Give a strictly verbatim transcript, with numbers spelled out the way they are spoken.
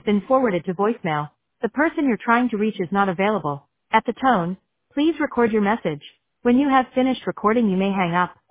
been forwarded to voicemail. The person you're trying to reach is not available. At the tone, please record your message. When you have finished recording, you may hang up.